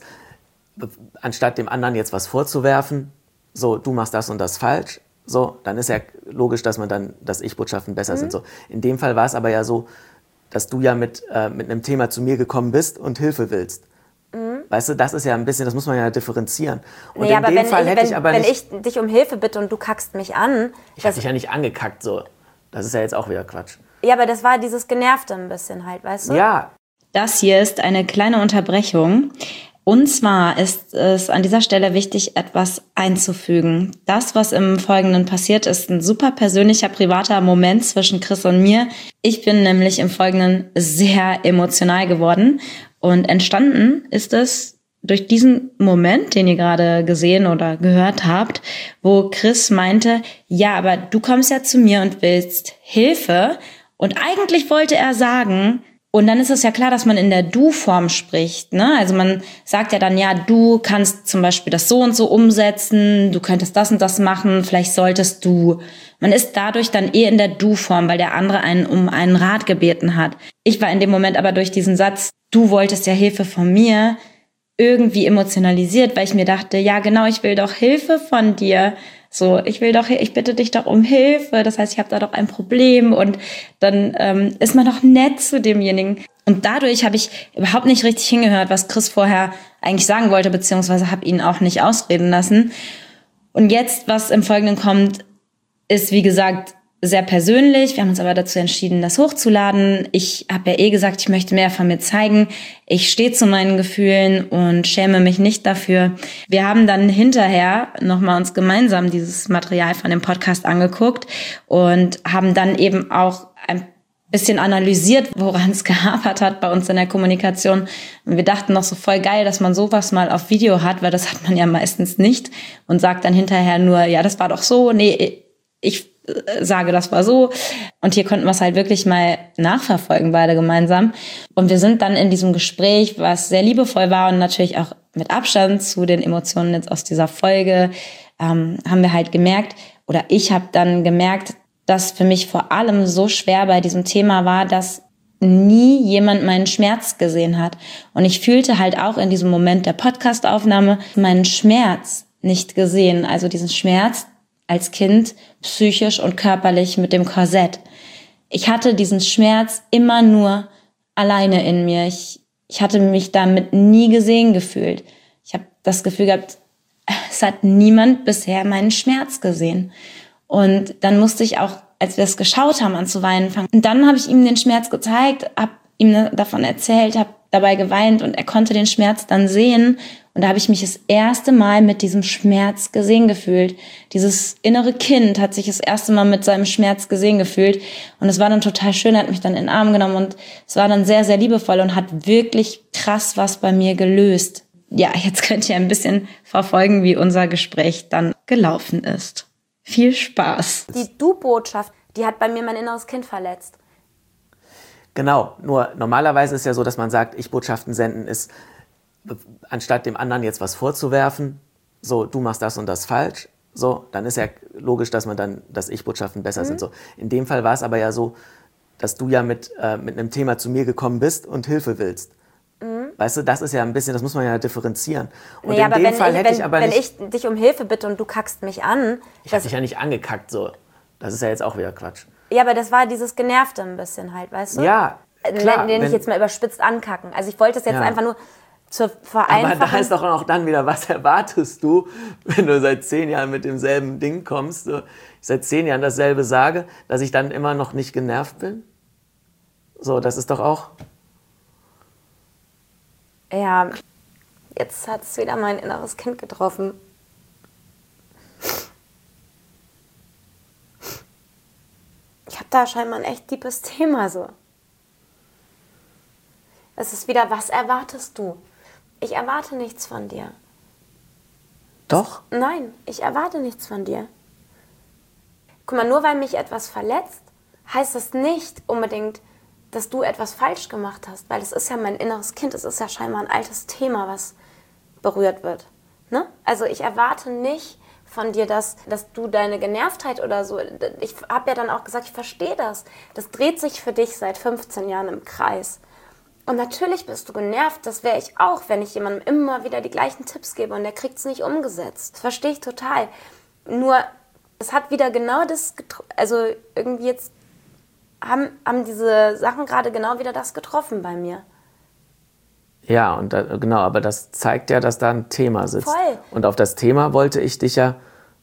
anstatt dem anderen jetzt was vorzuwerfen, so, du machst das und das falsch, so, dann ist ja logisch, dass Ich-Botschaften besser sind. So. In dem Fall war es aber ja so, dass du ja mit einem Thema zu mir gekommen bist und Hilfe willst. Weißt du, das ist ja ein bisschen, das muss man ja differenzieren. Und in dem Fall hätte ich aber nicht... Wenn ich dich um Hilfe bitte und du kackst mich an... Ich habe dich ja nicht angekackt, so. Das ist ja jetzt auch wieder Quatsch. Ja, aber das war dieses Genervte ein bisschen halt, weißt du? Ja. Das hier ist eine kleine Unterbrechung. Und zwar ist es an dieser Stelle wichtig, etwas einzufügen. Das, was im Folgenden passiert, ist ein super persönlicher, privater Moment zwischen Chris und mir. Ich bin nämlich im Folgenden sehr emotional geworden. Und entstanden ist es durch diesen Moment, den ihr gerade gesehen oder gehört habt, wo Chris meinte, ja, aber du kommst ja zu mir und willst Hilfe. Und eigentlich wollte er sagen, und dann ist es ja klar, dass man in der Du-Form spricht, ne? Also man sagt ja dann, ja, du kannst zum Beispiel das so und so umsetzen, du könntest das und das machen, vielleicht solltest du. Man ist dadurch dann in der Du-Form, weil der andere einen um einen Rat gebeten hat. Ich war in dem Moment aber durch diesen Satz, du wolltest ja Hilfe von mir, irgendwie emotionalisiert, weil ich mir dachte, ja genau, ich will doch Hilfe von dir. So, ich bitte dich doch um Hilfe. Das heißt, ich habe da doch ein Problem und dann ist man doch nett zu demjenigen. Und dadurch habe ich überhaupt nicht richtig hingehört, was Chris vorher eigentlich sagen wollte, beziehungsweise habe ihn auch nicht ausreden lassen. Und jetzt, was im Folgenden kommt, ist, wie gesagt, sehr persönlich. Wir haben uns aber dazu entschieden, das hochzuladen. Ich habe ja gesagt, ich möchte mehr von mir zeigen. Ich stehe zu meinen Gefühlen und schäme mich nicht dafür. Wir haben dann hinterher nochmal uns gemeinsam dieses Material von dem Podcast angeguckt und haben dann eben auch ein bisschen analysiert, woran es gehapert hat bei uns in der Kommunikation. Und wir dachten noch so voll geil, dass man sowas mal auf Video hat, weil das hat man ja meistens nicht und sagt dann hinterher nur, ja, das war doch so, nee, ich sage, das war so. Und hier konnten wir es halt wirklich mal nachverfolgen, beide gemeinsam. Und wir sind dann in diesem Gespräch, was sehr liebevoll war und natürlich auch mit Abstand zu den Emotionen jetzt aus dieser Folge, haben wir halt gemerkt, oder ich habe dann gemerkt, dass für mich vor allem so schwer bei diesem Thema war, dass nie jemand meinen Schmerz gesehen hat. Und ich fühlte halt auch in diesem Moment der Podcastaufnahme meinen Schmerz nicht gesehen. Also diesen Schmerz als Kind psychisch und körperlich mit dem Korsett. Ich hatte diesen Schmerz immer nur alleine in mir. Ich hatte mich damit nie gesehen gefühlt. Ich habe das Gefühl gehabt, es hat niemand bisher meinen Schmerz gesehen. Und dann musste ich auch, als wir es geschaut haben, an zu weinen fangen. Und dann habe ich ihm den Schmerz gezeigt, habe ihm davon erzählt, habe dabei geweint und er konnte den Schmerz dann sehen. Und da habe ich mich das erste Mal mit diesem Schmerz gesehen gefühlt. Dieses innere Kind hat sich das erste Mal mit seinem Schmerz gesehen gefühlt. Und es war dann total schön, er hat mich dann in den Arm genommen und es war dann sehr, sehr liebevoll und hat wirklich krass was bei mir gelöst. ja, jetzt könnt ihr ein bisschen verfolgen, wie unser Gespräch dann gelaufen ist. Viel Spaß. Die Du-Botschaft, die hat bei mir mein inneres Kind verletzt. Genau, nur normalerweise ist ja so, dass man sagt, Ich-Botschaften senden ist, anstatt dem anderen jetzt was vorzuwerfen, so, du machst das und das falsch, so, dann ist ja logisch, dass Ich-Botschaften besser sind. So. In dem Fall war es aber ja so, dass du ja mit einem Thema zu mir gekommen bist und Hilfe willst. Weißt du, das ist ja ein bisschen, das muss man ja differenzieren. Und Nee, in dem Fall hätte ich aber wenn nicht... ich dich um Hilfe bitte und du kackst mich an... Ich habe dich ja nicht angekackt, so. Das ist ja jetzt auch wieder Quatsch. Ja, aber das war dieses Genervte ein bisschen halt, weißt du? Ja, klar. Den ich jetzt mal überspitzt ankacken. Also ich wollte es jetzt einfach nur zur Vereinfachung... Aber da ist doch auch dann wieder, was erwartest du, wenn du seit 10 Jahren mit demselben Ding kommst, so, ich seit 10 Jahren dasselbe sage, dass ich dann immer noch nicht genervt bin? So, das ist doch auch... Ja, jetzt hat es wieder mein inneres Kind getroffen. Ich habe da scheinbar ein echt deepes Thema so. Es ist wieder, was erwartest du? Ich erwarte nichts von dir. Doch? Nein, ich erwarte nichts von dir. Guck mal, nur weil mich etwas verletzt, heißt das nicht unbedingt, dass du etwas falsch gemacht hast. Weil es ist ja mein inneres Kind, es ist ja scheinbar ein altes Thema, was berührt wird. Ne? Also ich erwarte nicht von dir, dass du deine Genervtheit oder so... Ich habe ja dann auch gesagt, ich verstehe das. Das dreht sich für dich seit 15 Jahren im Kreis. Und natürlich bist du genervt, das wäre ich auch, wenn ich jemandem immer wieder die gleichen Tipps gebe und der kriegt es nicht umgesetzt. Das verstehe ich total. Nur, es hat wieder genau das... Also irgendwie jetzt haben diese Sachen gerade genau wieder das getroffen bei mir. Ja, und genau, aber das zeigt ja, dass da ein Thema sitzt. Voll. Und auf das Thema wollte ich dich ja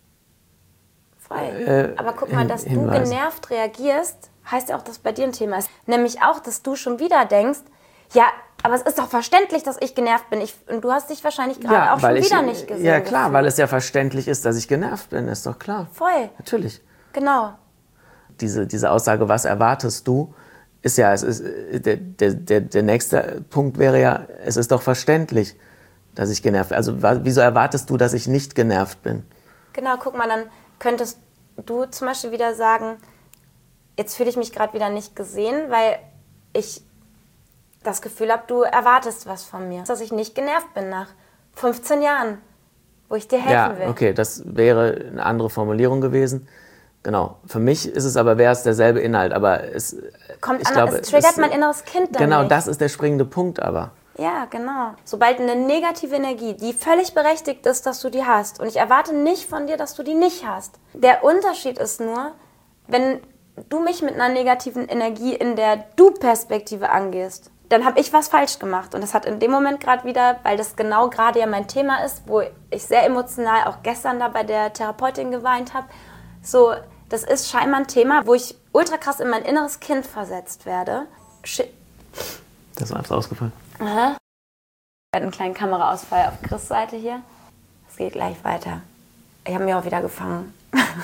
Voll. Aber guck mal, dass hinweisen. du genervt reagierst, heißt ja auch, dass bei dir ein Thema ist. Nämlich auch, dass du schon wieder denkst, ja, aber es ist doch verständlich, dass ich genervt bin. Und du hast dich wahrscheinlich gerade auch schon wieder nicht gesehen. Ja, klar, gefühlt. weil es ja verständlich ist, dass ich genervt bin, ist doch klar. Voll. Natürlich. Genau. Diese Aussage, was erwartest du, ist ja, es ist, der nächste Punkt wäre ja, es ist doch verständlich, dass ich genervt bin. Also wieso erwartest du, dass ich nicht genervt bin? Genau, guck mal, dann könntest du zum Beispiel wieder sagen, jetzt fühle ich mich gerade wieder nicht gesehen, weil ich das Gefühl habe, du erwartest was von mir. Dass ich nicht genervt bin nach 15 Jahren, wo ich dir helfen will. Ja, okay, das wäre eine andere Formulierung gewesen. Genau. Für mich ist es aber, wäre es derselbe Inhalt, aber es... Kommt an, es triggert mein inneres Kind dann Genau, nicht. das ist der springende Punkt aber. Ja, genau. Sobald eine negative Energie, die völlig berechtigt ist, dass du die hast, und ich erwarte nicht von dir, dass du die nicht hast. Der Unterschied ist nur, wenn du mich mit einer negativen Energie in der Du-Perspektive angehst, dann habe ich was falsch gemacht. Und das hat in dem Moment gerade wieder, weil das genau gerade ja mein Thema ist, wo ich sehr emotional auch gestern da bei der Therapeutin geweint habe, so, das ist scheinbar ein Thema, wo ich ultra krass in mein inneres Kind versetzt werde. Das ist einfach ausgefallen. Aha. Ich hatte einen kleinen Kameraausfall auf Chris' Seite hier. Es geht gleich weiter. Ich habe mich auch wieder gefangen.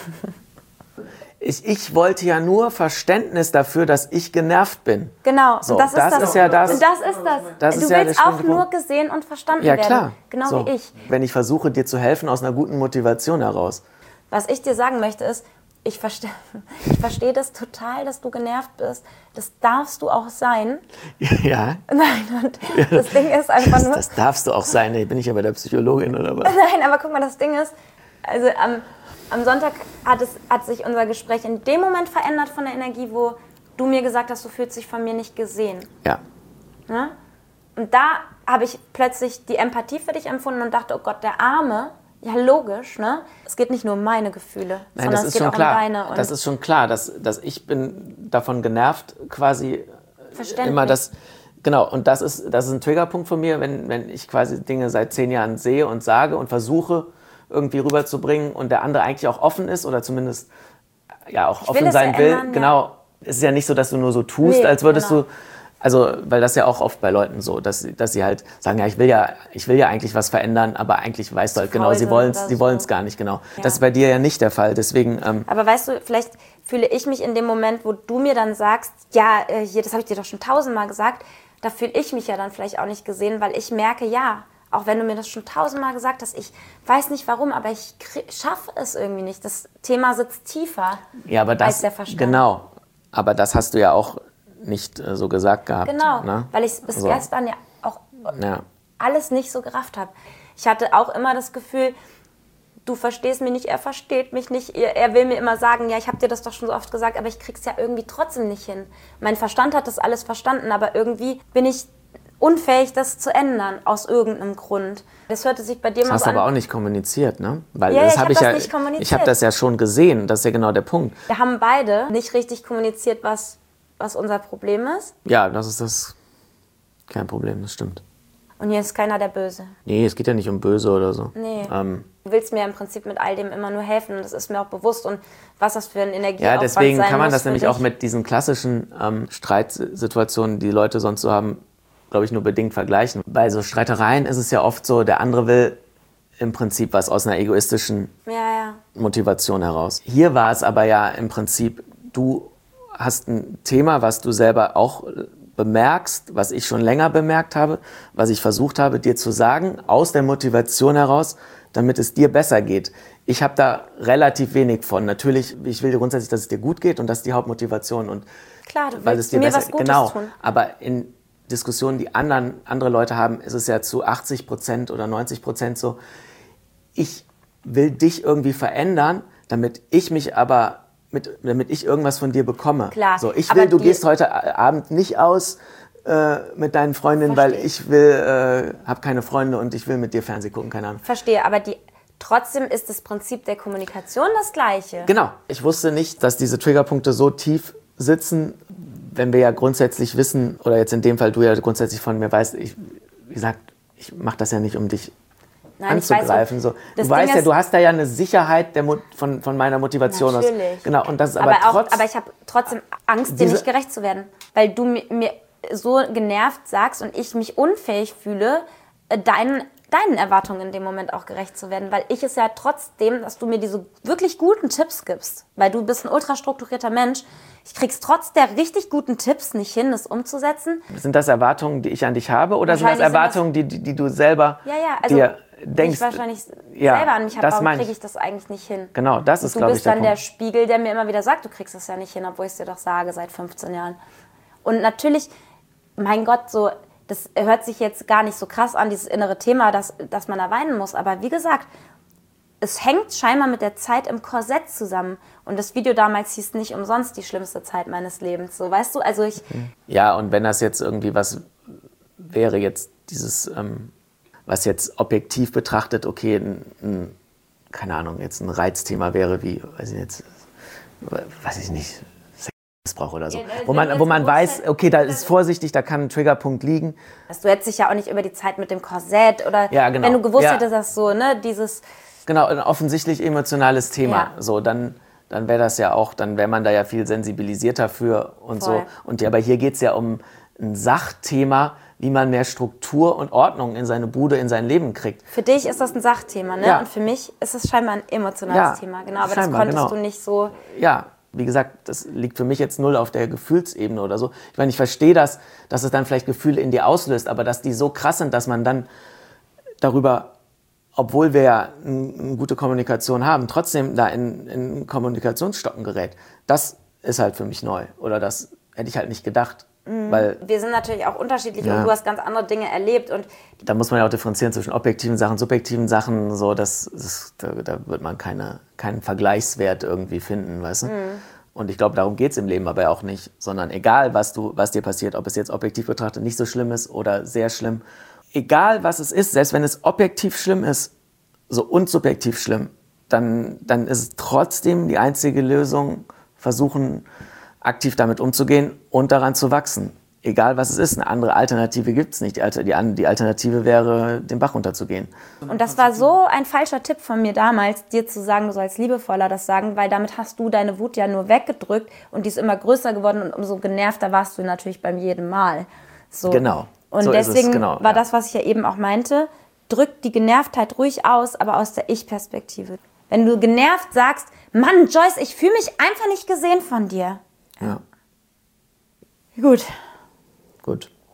Ich wollte ja nur Verständnis dafür, dass ich genervt bin. Genau, So, und das ist das. ist ja das. Und das ist das. Das Du ist ja willst der auch springende nur Punkt. gesehen und verstanden Ja, werden. klar. Genau So. wie ich. Wenn ich versuche, dir zu helfen aus einer guten Motivation heraus. Was ich dir sagen möchte ist, ich verstehe das total, dass du genervt bist. Das darfst du auch sein. Ja. Nein, und das Ding ist einfach nur... Das darfst du auch sein. Bin ich ja bei der Psychologin oder was? Nein, aber guck mal, das Ding ist, also am Sonntag hat sich unser Gespräch in dem Moment verändert von der Energie, wo du mir gesagt hast, du fühlst dich von mir nicht gesehen. Ja. Ne? Und da habe ich plötzlich die Empathie für dich empfunden und dachte, oh Gott, der Arme, ja logisch, ne? Es geht nicht nur um meine Gefühle, Nein, sondern das es ist geht schon auch klar. um deine. Und Das ist schon klar, dass ich bin davon genervt, quasi Verständlich. immer das. Genau, und das ist ein Triggerpunkt von mir, wenn ich quasi Dinge seit 10 Jahren sehe und sage und versuche irgendwie rüberzubringen und der andere eigentlich auch offen ist oder zumindest ja auch offen sein will. ändern, Genau, ja. es ist ja nicht so, dass du nur so tust, Nee, als würdest genau. du. Also, weil das ja auch oft bei Leuten so, dass sie halt sagen, ja, ich will ja eigentlich was verändern, aber eigentlich weißt du halt genau, sie wollen es gar nicht genau. Ja. Das ist bei dir ja nicht der Fall, deswegen... Aber weißt du, vielleicht fühle ich mich in dem Moment, wo du mir dann sagst, ja, hier, das habe ich dir doch schon 1000-mal gesagt, da fühle ich mich ja dann vielleicht auch nicht gesehen, weil ich merke, ja, Auch wenn du mir das schon 1000-mal gesagt hast, ich weiß nicht warum, aber ich schaffe es irgendwie nicht. Das Thema sitzt tiefer als der Verstand. Genau, aber das hast du ja auch nicht so gesagt gehabt. Genau, ne? weil ich es bis gestern ja auch alles nicht so gerafft habe. Ich hatte auch immer das Gefühl, du verstehst mich nicht, er versteht mich nicht. Er will mir immer sagen, ja, ich habe dir das doch schon so oft gesagt, aber ich krieg's ja irgendwie trotzdem nicht hin. Mein Verstand hat das alles verstanden, aber irgendwie bin ich unfähig, das zu ändern, aus irgendeinem Grund. Das hörte sich bei dir mal so an. Das hast du aber auch nicht kommuniziert, ne? Weil ja, das ich habe das nicht kommuniziert. Ich habe das ja schon gesehen, das ist ja genau der Punkt. Wir haben beide nicht richtig kommuniziert, was unser Problem ist. Ja, das ist das kein Problem, das stimmt. Und hier ist keiner der Böse. Nee, es geht ja nicht um Böse oder so. Nee. Du willst mir im Prinzip mit all dem immer nur helfen und das ist mir auch bewusst und was das für ein Energieaufwand sein muss. Ja, deswegen kann man das nämlich auch mit diesen klassischen Streitsituationen, die Leute sonst so haben, glaube ich, nur bedingt vergleichen. Bei so Streitereien ist es ja oft so, der andere will im Prinzip was aus einer egoistischen Motivation heraus. Hier war es aber ja im Prinzip, du hast ein Thema, was du selber auch bemerkst, was ich schon länger bemerkt habe, was ich versucht habe, dir zu sagen, aus der Motivation heraus, damit es dir besser geht. Ich habe da relativ wenig von. Natürlich, ich will dir grundsätzlich, dass es dir gut geht und das ist die Hauptmotivation. Und klar, du willst mir was Gutes tun. Aber in Diskussionen, die andere Leute haben, ist es ja zu 80% oder 90% so, ich will dich irgendwie verändern, damit ich irgendwas von dir bekomme. Klar, so, ich will, du gehst heute Abend nicht aus mit deinen Freundinnen, weil ich habe keine Freunde und ich will mit dir Fernsehen gucken, keine Ahnung. Verstehe, aber trotzdem ist das Prinzip der Kommunikation das gleiche. Genau. Ich wusste nicht, dass diese Triggerpunkte so tief sitzen, wenn wir ja grundsätzlich wissen, oder jetzt in dem Fall du ja grundsätzlich von mir weißt, wie gesagt, ich mache das ja nicht, um dich anzugreifen. So. Du weißt ja, du hast da ja eine Sicherheit von meiner Motivation aus. Natürlich. Genau, und das ist aber ich habe trotzdem Angst, dir nicht gerecht zu werden, weil du mir so genervt sagst und ich mich unfähig fühle, deinen Erwartungen in dem Moment auch gerecht zu werden, weil ich es ja trotzdem, dass du mir diese wirklich guten Tipps gibst, weil du bist ein ultra strukturierter Mensch, ich krieg's trotz der richtig guten Tipps nicht hin, das umzusetzen. Sind das Erwartungen, die ich an dich habe, oder sind das Erwartungen, die du selber dir denkst? Ich wahrscheinlich selber an mich habe, warum kriege ich das eigentlich nicht hin? Genau, das ist, glaube ich, der Punkt. Du bist dann der Spiegel, der mir immer wieder sagt, du kriegst das ja nicht hin, obwohl ich es dir doch sage seit 15 Jahren. Und natürlich, mein Gott, so, das hört sich jetzt gar nicht so krass an, dieses innere Thema, dass man da weinen muss. Aber wie gesagt, es hängt scheinbar mit der Zeit im Korsett zusammen. Und das Video damals hieß nicht umsonst die schlimmste Zeit meines Lebens. So, weißt du, also Ja, und wenn das jetzt irgendwie was wäre, jetzt dieses, was jetzt objektiv betrachtet, okay, keine Ahnung, jetzt ein Reizthema wäre wie, weiß ich nicht, Missbrauch oder so. Wo man weiß, okay, da ist vorsichtig, da kann ein Triggerpunkt liegen. Du hättest dich ja auch nicht über die Zeit mit dem Korsett oder genau. Wenn du gewusst hättest, dass so, ne, dieses... Genau, ein offensichtlich emotionales Thema. So, dann wäre das ja auch, dann wäre man da ja viel sensibilisierter für und Voll. so. Aber hier geht es ja um ein Sachthema, wie man mehr Struktur und Ordnung in seine Bude, in sein Leben kriegt. Für dich ist das ein Sachthema, ne? Ja. Und für mich ist es scheinbar ein emotionales Thema. Genau, aber das konntest du nicht so... Ja, wie gesagt, das liegt für mich jetzt null auf der Gefühlsebene oder so. Ich meine, ich verstehe dass es dann vielleicht Gefühle in dir auslöst, aber dass die so krass sind, dass man dann darüber, obwohl wir ja eine gute Kommunikation haben, trotzdem da in Kommunikationsstocken gerät. Das ist halt für mich neu. Oder das hätte ich halt nicht gedacht. Weil, wir sind natürlich auch unterschiedlich und du hast ganz andere Dinge erlebt. Und da muss man ja auch differenzieren zwischen objektiven Sachen, subjektiven Sachen. So, da wird man keinen Vergleichswert irgendwie finden, weißt du? Und ich glaube, darum geht es im Leben aber auch nicht. Sondern egal, was dir passiert, ob es jetzt objektiv betrachtet nicht so schlimm ist oder sehr schlimm. Egal, was es ist, selbst wenn es objektiv schlimm ist so und subjektiv schlimm, dann ist es trotzdem die einzige Lösung, versuchen, aktiv damit umzugehen und daran zu wachsen. Egal, was es ist. Eine andere Alternative gibt es nicht. Die Alternative wäre, den Bach runterzugehen. Und das war so ein falscher Tipp von mir damals, dir zu sagen, du sollst liebevoller das sagen, weil damit hast du deine Wut ja nur weggedrückt und die ist immer größer geworden und umso genervter warst du natürlich beim jedem Mal. So. Genau. Und so deswegen war das, was ich ja eben auch meinte, drück die Genervtheit ruhig aus, aber aus der Ich-Perspektive. Wenn du genervt sagst, Mann, Joyce, ich fühle mich einfach nicht gesehen von dir. Ja. Gut.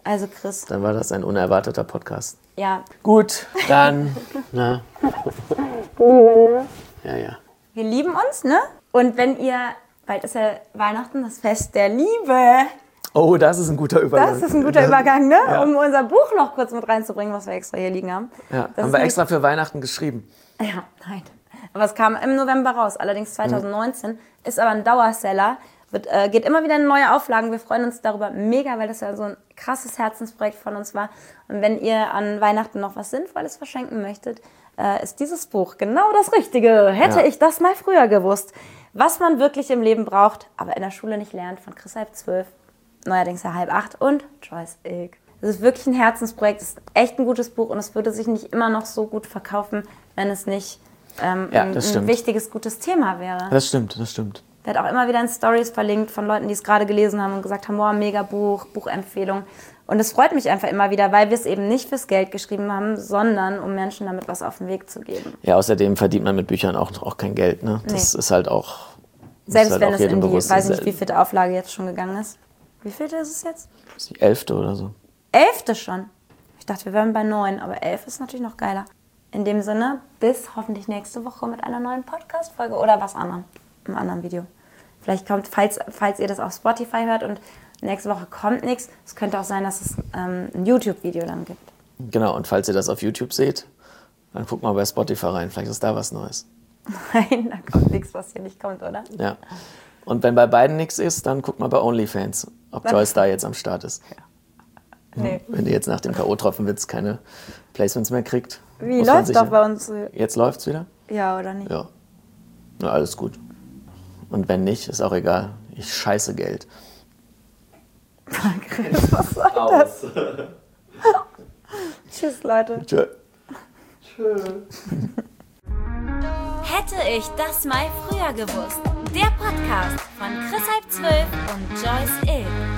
Also Chris. Dann war das ein unerwarteter Podcast. Ja. Gut, dann, na. Liebe, ne? Ja. Wir lieben uns, ne? Und wenn ihr, bald ist ja Weihnachten, das Fest der Liebe. Oh, das ist ein guter Übergang. Das ist ein guter Übergang, ne? Ja. Um unser Buch noch kurz mit reinzubringen, was wir extra hier liegen haben. Ja, Das haben ist wir extra für Weihnachten geschrieben. Ja, nein. Aber es kam im November raus, allerdings 2019. Ist aber ein Dauerseller. Geht immer wieder in neue Auflagen. Wir freuen uns darüber mega, weil das ja so ein krasses Herzensprojekt von uns war. Und wenn ihr an Weihnachten noch was Sinnvolles verschenken möchtet, ist dieses Buch genau das Richtige. Hätte ich das mal früher gewusst. Was man wirklich im Leben braucht, aber in der Schule nicht lernt, von Chris halb 12, neuerdings ja 7:30 und Joyce Ilk. Das ist wirklich ein Herzensprojekt, es ist echt ein gutes Buch und es würde sich nicht immer noch so gut verkaufen, wenn es nicht ein wichtiges, gutes Thema wäre. Das stimmt. Wird auch immer wieder in Stories verlinkt von Leuten, die es gerade gelesen haben und gesagt haben, boah, mega Buch, Buchempfehlung. Und es freut mich einfach immer wieder, weil wir es eben nicht fürs Geld geschrieben haben, sondern um Menschen damit was auf den Weg zu geben. Ja, außerdem verdient man mit Büchern auch kein Geld, ne? Das ist halt auch... Selbst halt wenn auch es in jedem die, bewusst. weiß nicht, wie viele Auflage jetzt schon gegangen ist. Wie viel ist es jetzt? Das ist die 11. oder so. 11. schon? Ich dachte, wir wären bei 9, aber 11 ist natürlich noch geiler. In dem Sinne, bis hoffentlich nächste Woche mit einer neuen Podcast-Folge oder was anderem, einem anderen Video. Vielleicht kommt, falls ihr das auf Spotify hört und nächste Woche kommt nichts, es könnte auch sein, dass es ein YouTube-Video dann gibt. Genau, und falls ihr das auf YouTube seht, dann guckt mal bei Spotify rein, vielleicht ist da was Neues. Nein, da kommt nichts, was hier nicht kommt, oder? Ja. Und wenn bei beiden nichts ist, dann guckt mal bei OnlyFans, ob Joyce da jetzt am Start ist. Nee. Wenn die jetzt nach dem K.O.-Tropfenwitz keine Placements mehr kriegt. Wie läuft doch bei uns? Jetzt läuft's wieder? Ja, oder nicht? Ja. Na, alles gut. Und wenn nicht, ist auch egal. Ich scheiße Geld. Chris, was soll das? Tschüss, Leute. Tschö. Hätte ich das mal früher gewusst. Der Podcast von Chris halb 12 und Joyce Ilk.